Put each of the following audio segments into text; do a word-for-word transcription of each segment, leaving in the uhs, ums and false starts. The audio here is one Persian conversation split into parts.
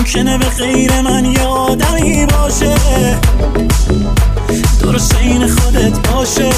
ممکنه به غیر من یه آدمی باشه، درست این خودت باشه.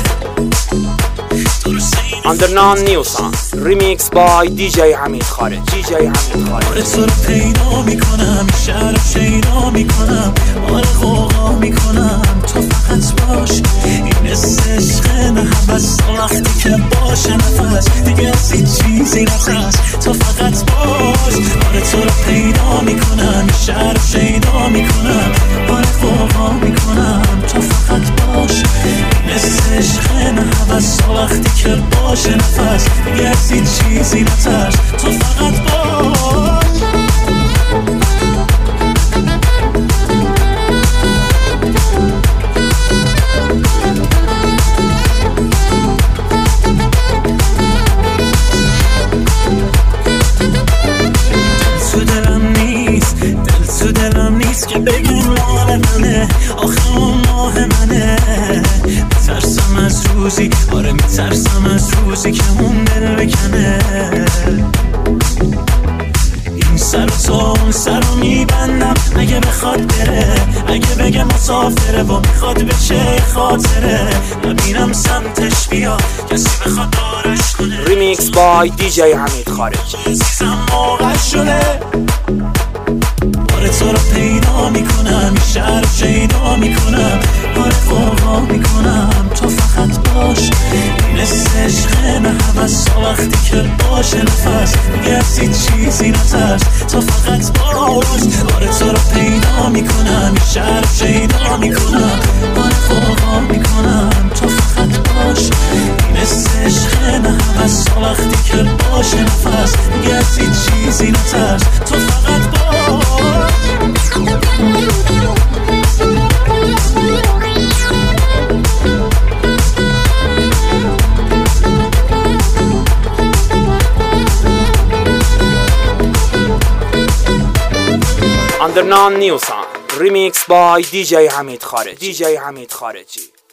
Undernon New Song Remix by دی جی حمید خارج دی جی حمید خارج. آره تو رو پیدا میکنم، شهر پیدا میکنم، آره غوغا میکنم، تو فقط باش. این عشق نه حوث، وقتی که باشه نفس دیگه از هیچ چیزی نترس، تو فقط باش. آره تو رو پیدا میکنم، شهر پیدا میکنم، آره غوغا میکنم، تو فقط باش. این عشق نه حوث، وقتی که باشه نفس دیگه از هیچ چیزی نترس، تو فقط باش. تو دلم نیست، دل تو دلم نیست که بگم مال منه، آخه اون ماه منه. میترسم از روزی، آره میترسم از روزی که اون دل بکنه. این سر تو اون سر رو میبندم اگه بخواد بره، اگه بگه مسافره و میخواد بشه خاطره. نبینم سمتش بیا کسی بخواد دارش کنه. Remix by دی جی حمید خارج. عزیزم موقع شده، آره تو رو پیدا میکنم، این شهر رو پیدا میکنم، آره غوغا میکنم، تو فقط باش. این عشق نه حوث، وقتی که باشه نفس دیگه از هیچ چیزی نترس، تو فقط باش. آره تو رو پیدا میکنم، این شهر رو پیدا میکنم، آره غوغا میکنم، تو فقط باش. این عشق نه حوث، وقتی که باشه نفس دیگه از هیچ چیزی نترس، تو فقط باش. Undernon New Song Remix by دی جی حمید خارج دی جی حمید خارجی.